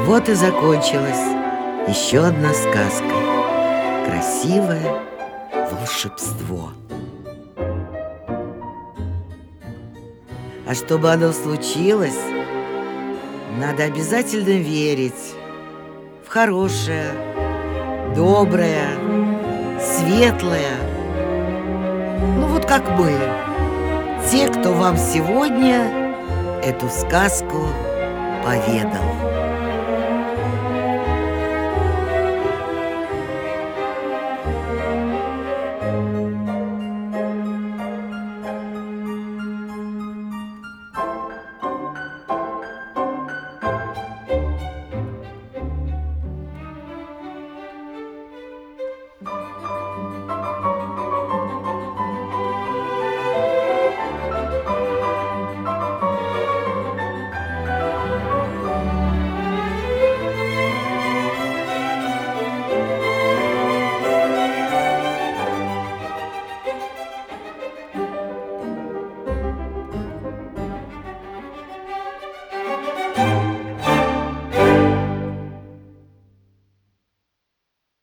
Вот и закончилась еще одна сказка. Красивое волшебство. А чтобы оно случилось, надо обязательно верить в хорошее, доброе, светлое. Ну вот как мы, те, кто вам сегодня эту сказку поведал.